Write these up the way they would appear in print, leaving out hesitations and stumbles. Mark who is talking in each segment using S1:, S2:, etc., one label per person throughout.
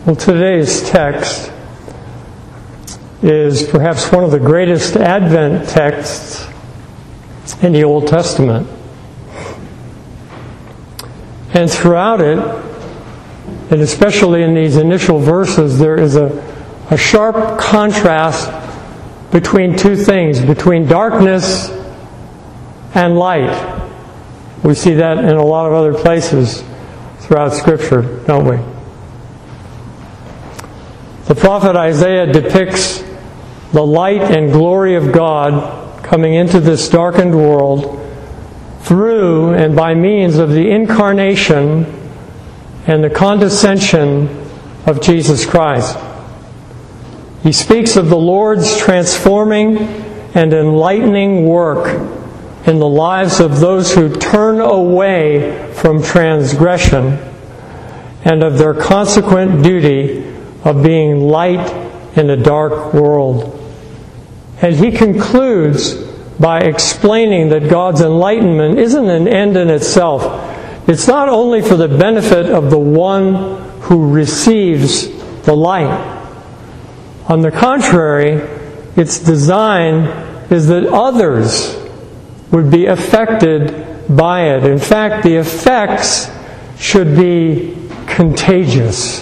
S1: Well, today's text is perhaps one of the greatest Advent texts in the Old Testament. And throughout it, and especially in these initial verses, there is a sharp contrast between two things, between darkness and light. We see that in a lot of other places throughout Scripture, don't we? The prophet Isaiah depicts the light and glory of God coming into this darkened world through and by means of the incarnation and the condescension of Jesus Christ. He speaks of the Lord's transforming and enlightening work in the lives of those who turn away from transgression and of their consequent duty of being light in a dark world. And he concludes by explaining that God's enlightenment isn't an end in itself. It's not only for the benefit of the one who receives the light. On the contrary, its design is that others would be affected by it. In fact, the effects should be contagious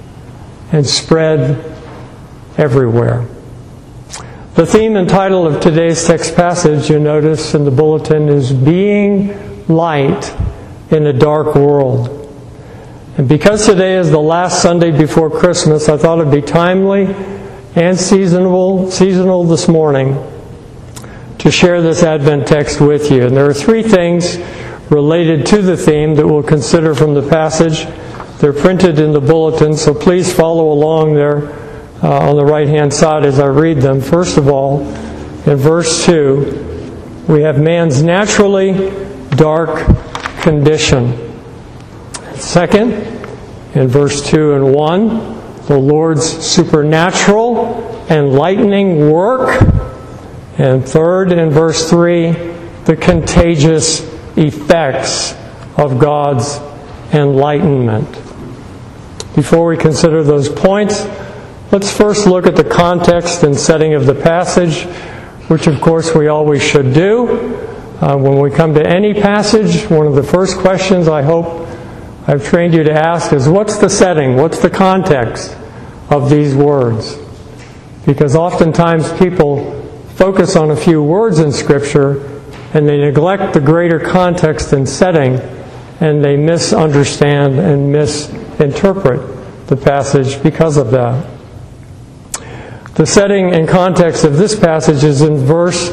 S1: and spread everywhere. The theme and title of today's text passage, you notice in the bulletin, is Being Light in a Dark World. And because today is the last Sunday before Christmas, I thought it would be timely and seasonal this morning to share this Advent text with you. And there are three things related to the theme that we'll consider from the passage. They're printed in the bulletin, so please follow along there on the right-hand side as I read them. First of all, in verse 2, we have man's naturally dark condition. Second, in verse 2 and 1, the Lord's supernatural enlightening work. And third, in verse 3, the contagious effects of God's enlightenment. Before we consider those points, let's first look at the context and setting of the passage, which of course we always should do. When we come to any passage, one of the first questions I hope I've trained you to ask is, what's the setting? What's the context of these words? Because oftentimes people focus on a few words in Scripture and they neglect the greater context and setting, and they misunderstand and misinterpret the passage because of that. The setting and context of this passage is in verse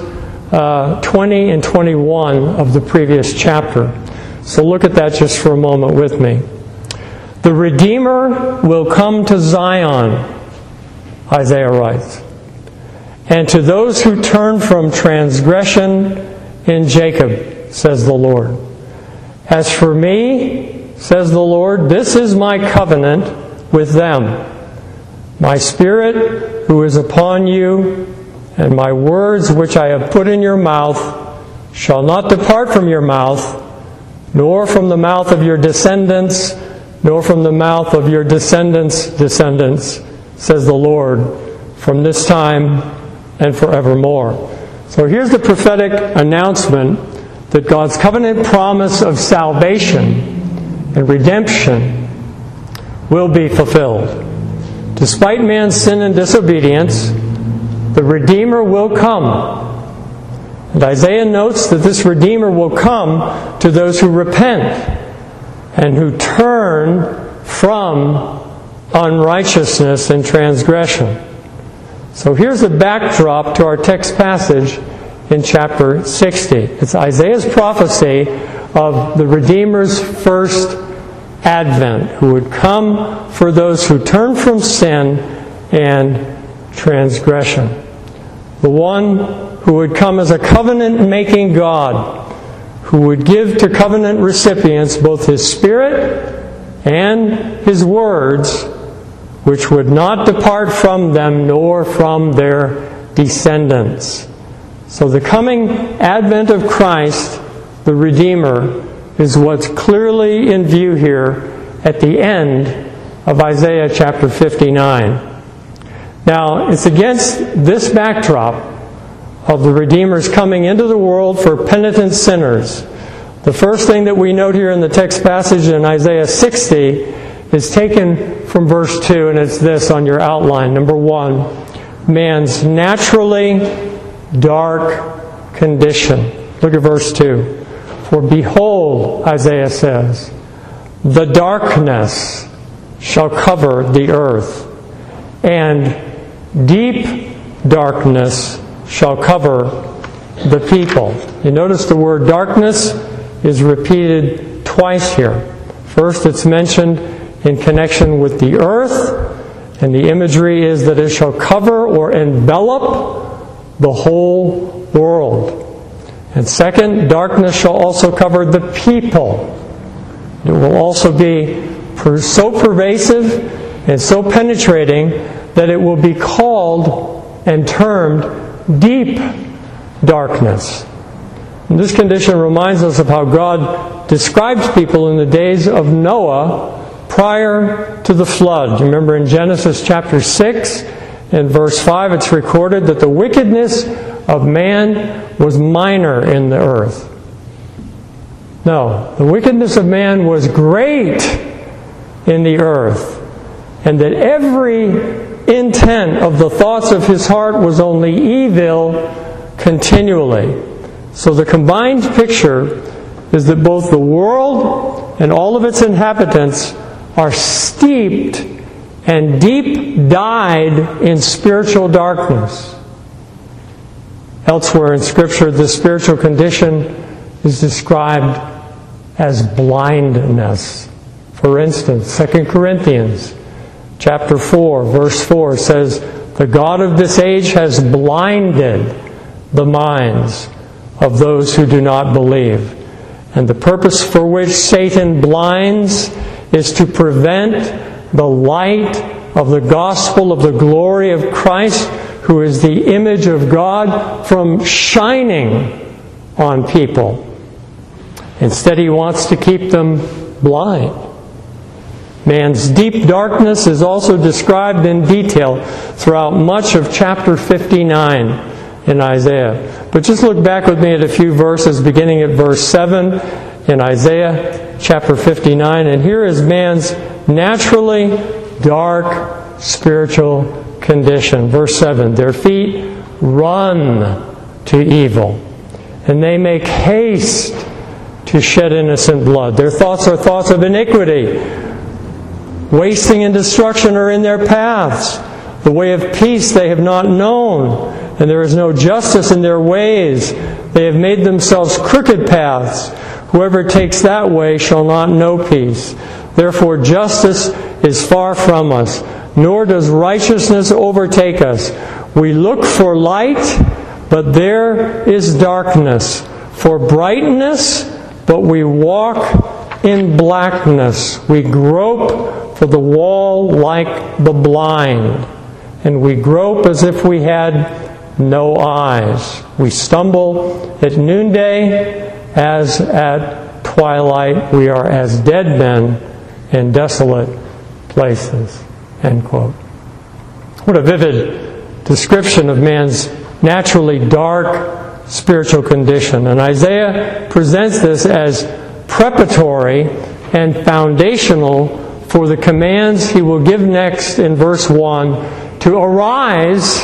S1: 20 and 21 of the previous chapter. So look at that just for a moment with me. The Redeemer will come to Zion, Isaiah writes, and to those who turn from transgression in Jacob, says the Lord. As for me, says the Lord, this is my covenant with them. My Spirit who is upon you, and my words which I have put in your mouth shall not depart from your mouth, nor from the mouth of your descendants, nor from the mouth of your descendants' descendants, says the Lord, from this time and forevermore. So here's the prophetic announcement that God's covenant promise of salvation and redemption will be fulfilled. Despite man's sin and disobedience, the Redeemer will come. And Isaiah notes that this Redeemer will come to those who repent and who turn from unrighteousness and transgression. So here's the backdrop to our text passage in chapter 60. It's Isaiah's prophecy of the Redeemer's first advent, who would come for those who turn from sin and transgression. The one who would come as a covenant-making God, who would give to covenant recipients both His Spirit and His words, which would not depart from them nor from their descendants. So the coming advent of Christ, the Redeemer, is what's clearly in view here at the end of Isaiah chapter 59. Now, it's against this backdrop of the Redeemer's coming into the world for penitent sinners. The first thing that we note here in the text passage in Isaiah 60 is taken from verse 2, and it's this on your outline. Number 1, man's naturally dark condition. Look at verse 2. For behold, Isaiah says, the darkness shall cover the earth, and deep darkness shall cover the people. You notice the word darkness is repeated twice here. First, it's mentioned in connection with the earth, and the imagery is that it shall cover or envelop the whole world. And second, darkness shall also cover the people. It will also be so pervasive and so penetrating that it will be called and termed deep darkness. And this condition reminds us of how God describes people in the days of Noah prior to the flood. Remember in Genesis chapter 6 and verse 5, it's recorded that the wickedness of man was minor in the earth. No, the wickedness of man was great in the earth, and that every intent of the thoughts of his heart was only evil continually. So the combined picture is that both the world and all of its inhabitants are steeped and deep dyed in spiritual darkness. Elsewhere in Scripture, the spiritual condition is described as blindness. For instance, 2 Corinthians chapter 4, verse 4 says, the God of this age has blinded the minds of those who do not believe. And the purpose for which Satan blinds is to prevent the light of the gospel of the glory of Christ, who is the image of God, from shining on people. Instead, he wants to keep them blind. Man's deep darkness is also described in detail throughout much of chapter 59 in Isaiah. But just look back with me at a few verses, beginning at verse 7 in Isaiah chapter 59. And here is man's naturally dark spiritual condition. Verse 7, their feet run to evil, and they make haste to shed innocent blood. Their thoughts are thoughts of iniquity. Wasting and destruction are in their paths. The way of peace they have not known, and there is no justice in their ways. They have made themselves crooked paths. Whoever takes that way shall not know peace. Therefore justice is far from us, nor does righteousness overtake us. We look for light, but there is darkness. For brightness, but we walk in blackness. We grope for the wall like the blind, and we grope as if we had no eyes. We stumble at noonday as at twilight. We are as dead men in desolate places. End quote. What a vivid description of man's naturally dark spiritual condition. And Isaiah presents this as preparatory and foundational for the commands he will give next in verse 1 to arise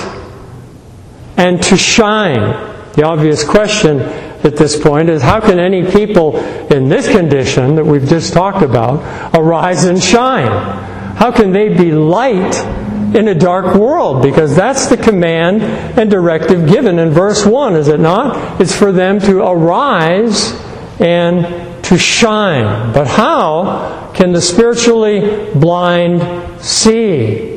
S1: and to shine. The obvious question at this point is, how can any people in this condition that we've just talked about arise and shine? How can they be light in a dark world? Because that's the command and directive given in verse 1, is it not? It's for them to arise and to shine. But how can the spiritually blind see?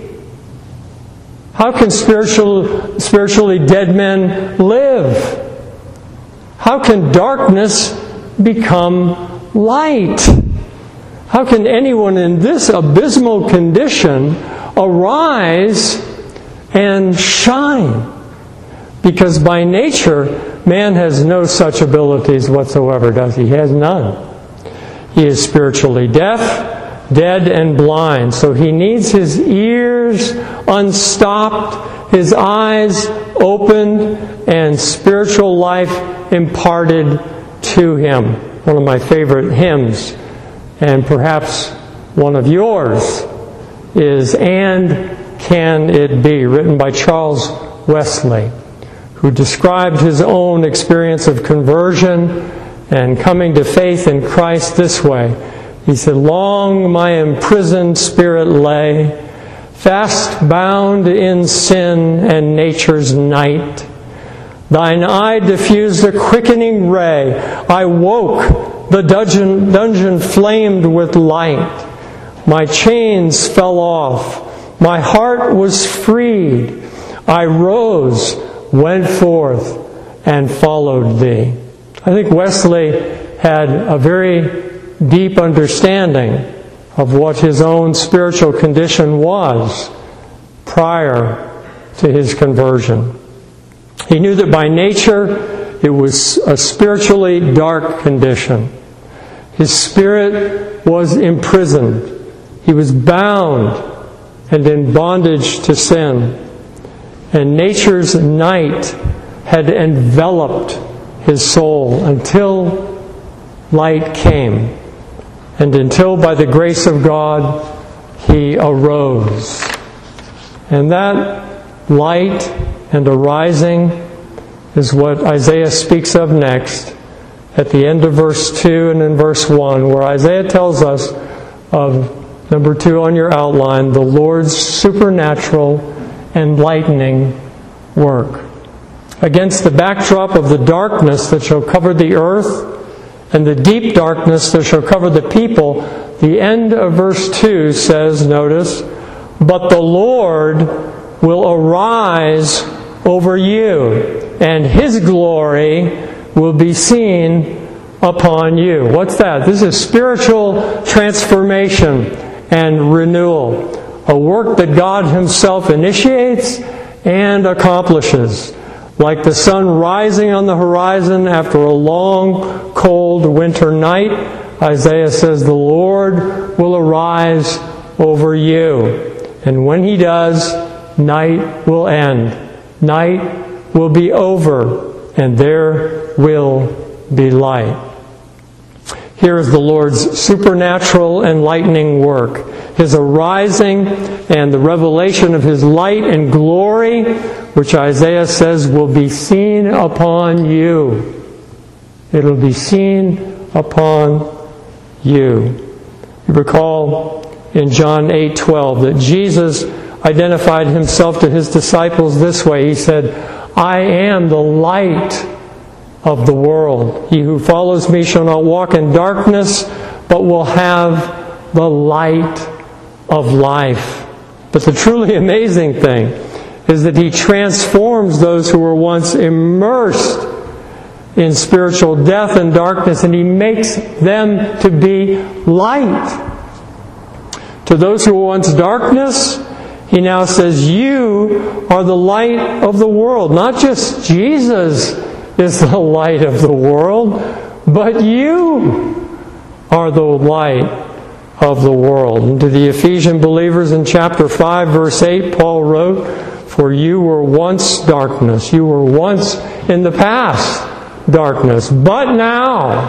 S1: How can spiritually dead men live? How can darkness become light? How can anyone in this abysmal condition arise and shine? Because by nature, man has no such abilities whatsoever, does he? He has none. He is spiritually deaf dead and blind. So he needs his ears unstopped, his eyes opened, and spiritual life imparted to him. One of my favorite hymns, and perhaps one of yours, is "And Can It Be?" written by Charles Wesley, who described his own experience of conversion and coming to faith in Christ this way. He said, "Long my imprisoned spirit lay, fast bound in sin and nature's night. Thine eye diffused a quickening ray. I woke, the dungeon flamed with light. My chains fell off, my heart was freed. I rose, went forth, and followed thee." I think Wesley had a very deep understanding of what his own spiritual condition was prior to his conversion. He knew that by nature it was a spiritually dark condition. His spirit was imprisoned. He was bound and in bondage to sin. And nature's night had enveloped his soul until light came. And until, by the grace of God, he arose. And that light and arising is what Isaiah speaks of next at the end of verse 2 and in verse 1, where Isaiah tells us of, number 2 on your outline, the Lord's supernatural enlightening work. Against the backdrop of the darkness that shall cover the earth and the deep darkness that shall cover the people, the end of verse 2 says, notice, "But the Lord will arise over you, and His glory will be seen upon you." What's that? This is spiritual transformation and renewal, a work that God Himself initiates and accomplishes. Like the sun rising on the horizon after a long, cold winter night, Isaiah says, the Lord will arise over you. And when He does, night will end. Night will be over, and there will be light. Here is the Lord's supernatural enlightening work. His arising and the revelation of His light and glory, which Isaiah says will be seen upon you. It'll be seen upon you. You recall in John 8:12 that Jesus identified Himself to His disciples this way. He said, "I am the light of the world. He who follows me shall not walk in darkness, but will have the light of life." But the truly amazing thing is that He transforms those who were once immersed in spiritual death and darkness, and He makes them to be light. To those who were once darkness, He now says, "You are the light of the world." Not just Jesus is the light of the world, but you are the light of the world. And to the Ephesian believers in chapter 5, verse 8, Paul wrote, "For you were once darkness." You were once in the past darkness. But now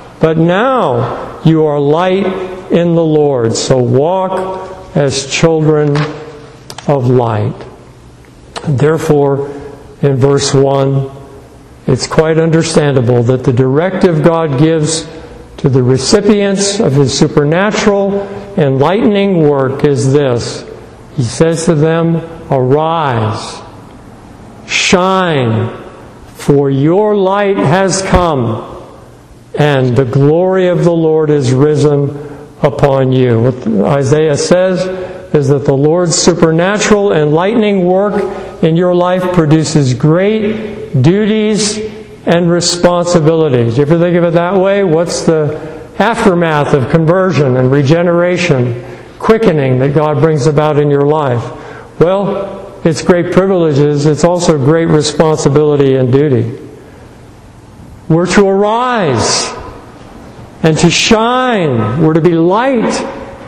S1: you are light in the Lord. So walk as children of light. Therefore, in verse 1, it's quite understandable that the directive God gives to the recipients of His supernatural enlightening work is this. He says to them, "Arise, shine, for your light has come, and the glory of the Lord is risen upon you." What Isaiah says is that the Lord's supernatural enlightening work in your life produces great duties and responsibilities. You ever think of it that way? What's the aftermath of conversion and regeneration, quickening that God brings about in your life? Well, it's great privileges. It's also great responsibility and duty. We're to arise and to shine. We're to be light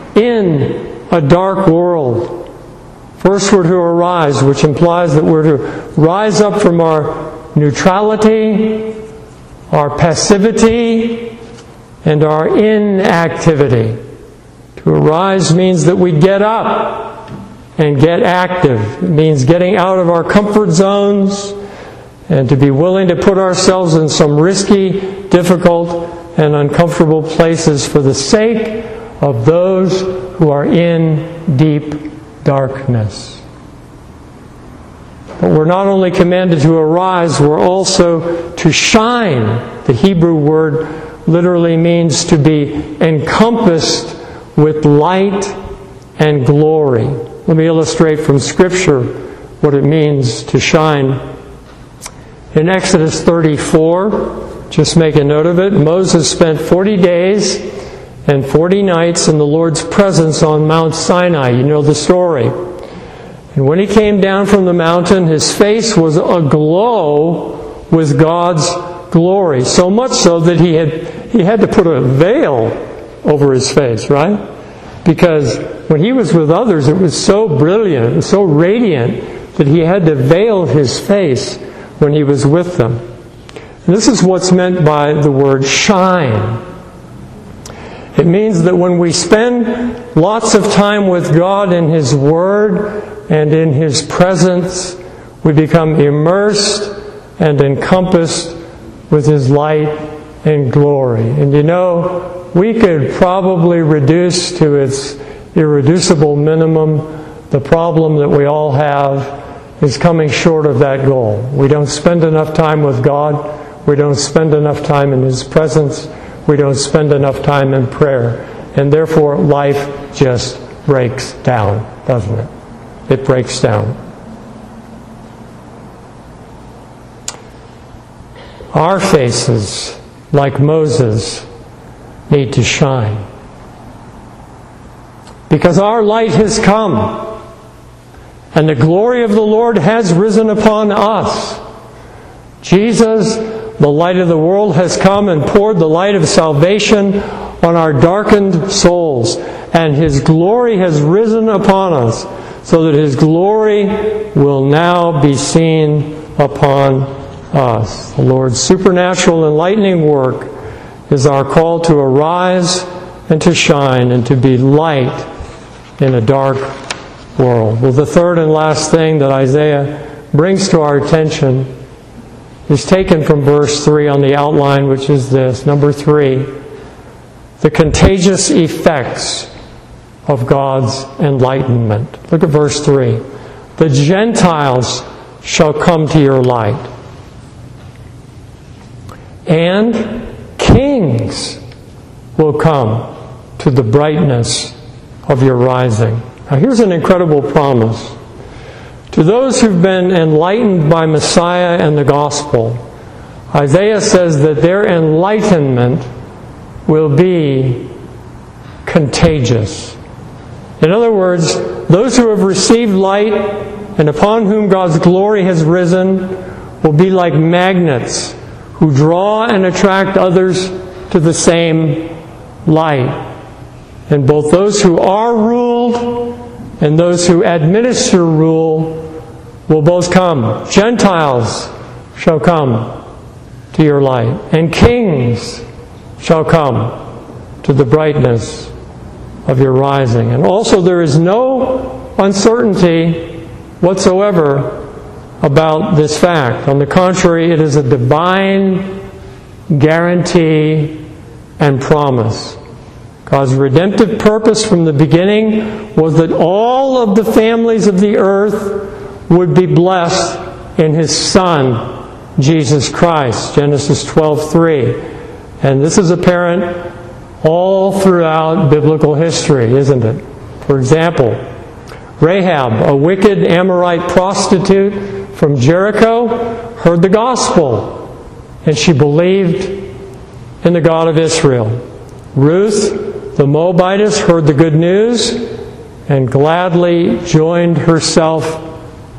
S1: in a dark world. First, we're to arise, which implies that we're to rise up from our neutrality, our passivity, and our inactivity. To arise means that we get up and get active. It means getting out of our comfort zones and to be willing to put ourselves in some risky, difficult, and uncomfortable places for the sake of those who are in deep darkness. But we're not only commanded to arise, we're also to shine. The Hebrew word literally means to be encompassed with light and glory. Let me illustrate from Scripture what it means to shine. In Exodus 34, just make a note of it, Moses spent 40 days and 40 nights in the Lord's presence on Mount Sinai. You know the story. And when he came down from the mountain, his face was aglow with God's glory. So much so that he had to put a veil over his face, right? Because when he was with others, it was so brilliant, it was so radiant, that he had to veil his face when he was with them. And this is what's meant by the word shine. It means that when we spend lots of time with God in His Word and in His presence, we become immersed and encompassed with His light and glory. And you know, we could probably reduce to its irreducible minimum the problem that we all have is coming short of that goal. We don't spend enough time with God. We don't spend enough time in His presence. We don't spend enough time in prayer. And therefore, life just breaks down, doesn't it? It breaks down. Our faces, like Moses, need to shine. Because our light has come, and the glory of the Lord has risen upon us. Jesus, the light of the world, has come and poured the light of salvation on our darkened souls. And His glory has risen upon us, so that His glory will now be seen upon us. The Lord's supernatural enlightening work is our call to arise and to shine and to be light in a dark world. Well, the third and last thing that Isaiah brings to our attention is taken from verse 3 on the outline, which is this. Number 3, the contagious effects of God's enlightenment. Look at verse 3. The Gentiles shall come to your light, and kings will come to the brightness of your rising. Now here's an incredible promise. To those who've been enlightened by Messiah and the gospel, Isaiah says that their enlightenment will be contagious. In other words, those who have received light and upon whom God's glory has risen will be like magnets who draw and attract others to the same light. And both those who are ruled and those who administer rule will both come. Gentiles shall come to your light, and kings shall come to the brightness of your rising. And also there is no uncertainty whatsoever about this fact. On the contrary, it is a divine guarantee and promise. God's redemptive purpose from the beginning was that all of the families of the earth would be blessed in His Son, Jesus Christ. Genesis 12:3. And this is apparent all throughout biblical history, isn't it? For example, Rahab, a wicked Amorite prostitute from Jericho, heard the gospel, and she believed in the God of Israel. Ruth, the Moabitess, heard the good news and gladly joined herself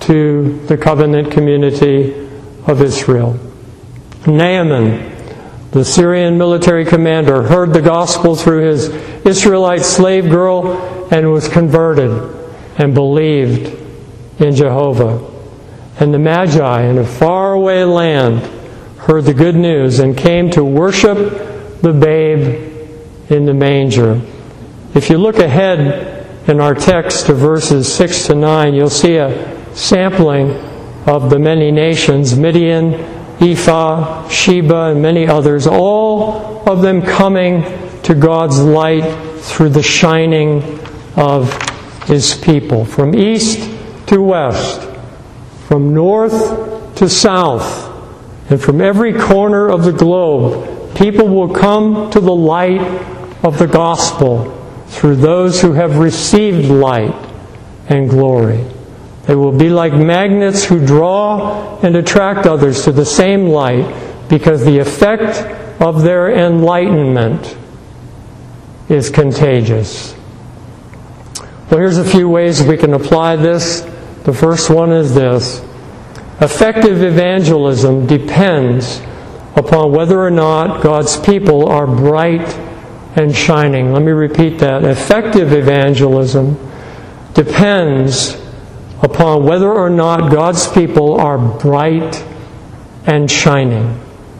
S1: to the covenant community of Israel. Naaman, The Syrian military commander heard the gospel through his Israelite slave girl and was converted and believed in Jehovah. And the Magi in a faraway land heard the good news and came to worship the babe in the manger. If you look ahead in our text to verses 6 to 9, you'll see a sampling of the many nations, Midian, Ephah, Sheba, and many others, all of them coming to God's light through the shining of His people. From east to west, from north to south, and from every corner of the globe, people will come to the light of the gospel through those who have received light and glory. They will be like magnets who draw and attract others to the same light because the effect of their enlightenment is contagious. Well, here's a few ways we can apply this. The first one is this. Effective evangelism depends upon whether or not God's people are bright and shining. Let me repeat that. Effective evangelism depends upon whether or not God's people are bright and shining.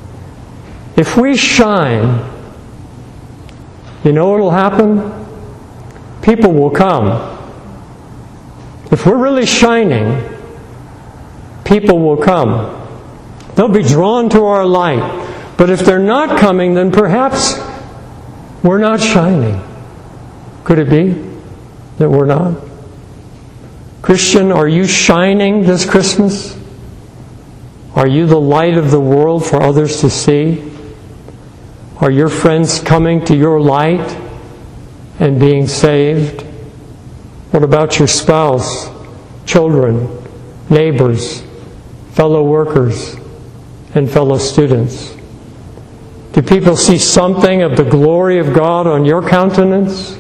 S1: If we shine, you know what will happen? People will come. If we're really shining, people will come. They'll be drawn to our light. But if they're not coming, then perhaps we're not shining. Could it be that we're not? Christian, are you shining this Christmas? Are you the light of the world for others to see? Are your friends coming to your light and being saved? What about your spouse, children, neighbors, fellow workers, and fellow students? Do people see something of the glory of God on your countenance?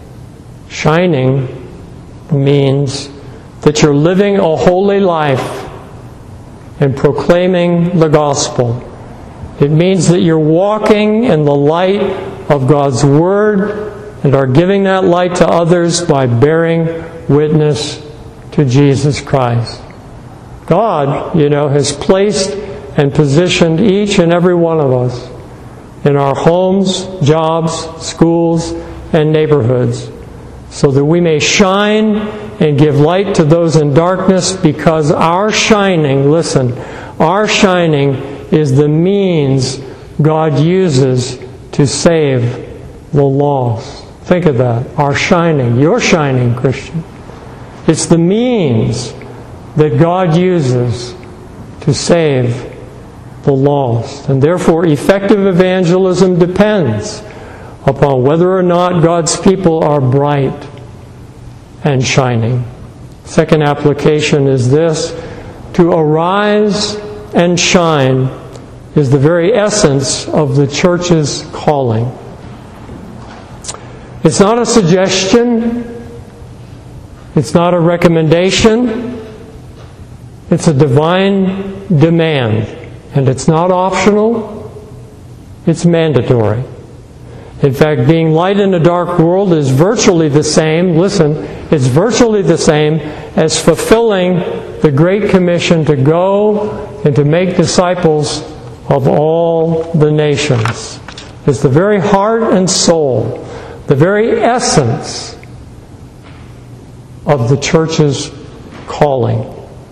S1: Shining means that you're living a holy life and proclaiming the gospel. It means that you're walking in the light of God's Word and are giving that light to others by bearing witness to Jesus Christ. God, has placed and positioned each and every one of us in our homes, jobs, schools, and neighborhoods so that we may shine and give light to those in darkness, because our shining is the means God uses to save the lost. Think of that. Our shining, your shining, Christian. It's the means that God uses to save the lost. And therefore, effective evangelism depends upon whether or not God's people are bright and shining. Second application is this. To arise and shine is the very essence of the church's calling. It's not a suggestion. It's not a recommendation. It's a divine demand. And it's not optional. It's mandatory. In fact, being light in a dark world is virtually the same, it's virtually the same as fulfilling the Great Commission to go and to make disciples of all the nations. It's the very heart and soul, the very essence of the church's calling.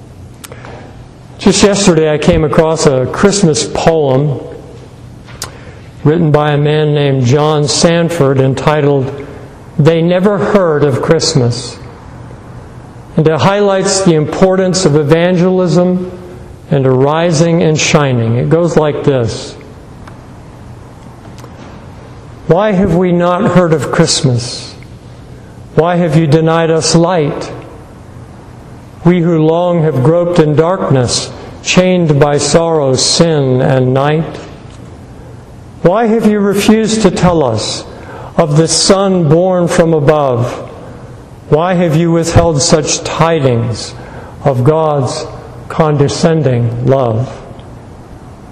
S1: Just yesterday I came across a Christmas poem written by a man named John Sanford entitled, "They Never Heard of Christmas." And it highlights the importance of evangelism and arising and shining. It goes like this. Why have we not heard of Christmas? Why have you denied us light? We who long have groped in darkness, chained by sorrow, sin, and night. Why have you refused to tell us of the Son born from above? Why have you withheld such tidings of God's condescending love?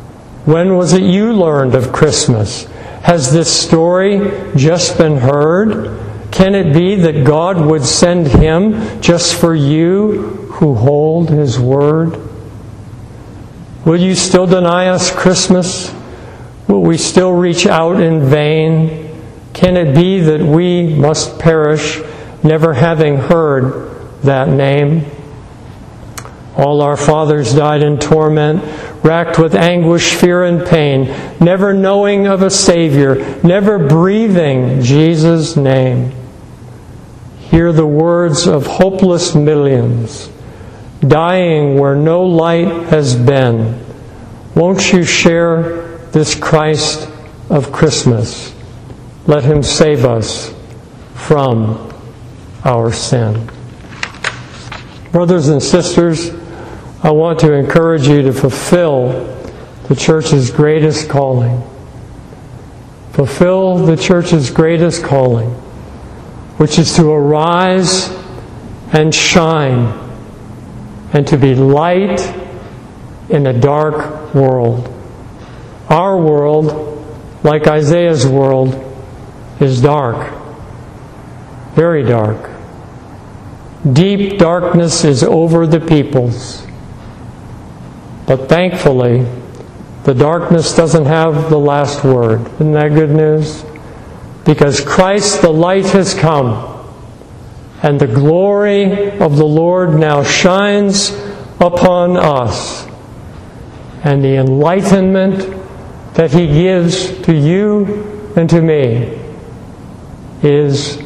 S1: When was it you learned of Christmas? Has this story just been heard? Can it be that God would send Him just for you who hold His word? Will you still deny us Christmas? Will we still reach out in vain? Can it be that we must perish, never having heard that name? All our fathers died in torment, racked with anguish, fear, and pain, never knowing of a Savior, never breathing Jesus' name. Hear the words of hopeless millions, dying where no light has been. Won't you share this Christ of Christmas? Let Him save us from our sin. Brothers and sisters, I want to encourage you to fulfill the church's greatest calling. Fulfill the church's greatest calling, which is to arise and shine and to be light in a dark world. Our world, like Isaiah's world, is dark, very dark. Deep darkness is over the peoples. But thankfully, the darkness doesn't have the last word. Isn't that good news? Because Christ the light has come, and the glory of the Lord now shines upon us. And the enlightenment that He gives to you and to me is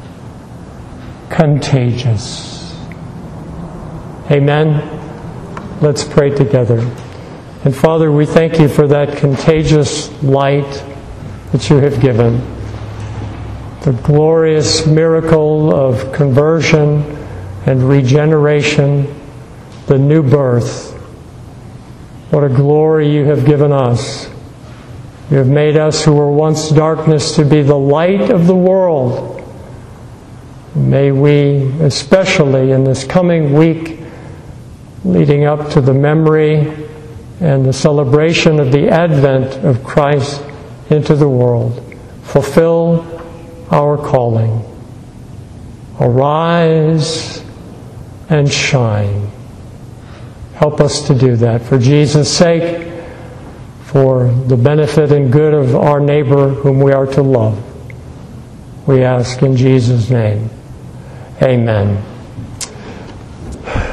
S1: contagious. Amen? Let's pray together. And Father, we thank You for that contagious light that You have given. The glorious miracle of conversion and regeneration, the new birth. What a glory You have given us. You have made us who were once darkness to be the light of the world. May we, especially in this coming week, leading up to the memory and the celebration of the advent of Christ into the world, fulfill our calling. Arise and shine. Help us to do that for Jesus' sake, for the benefit and good of our neighbor whom we are to love. We ask in Jesus' name. Amen.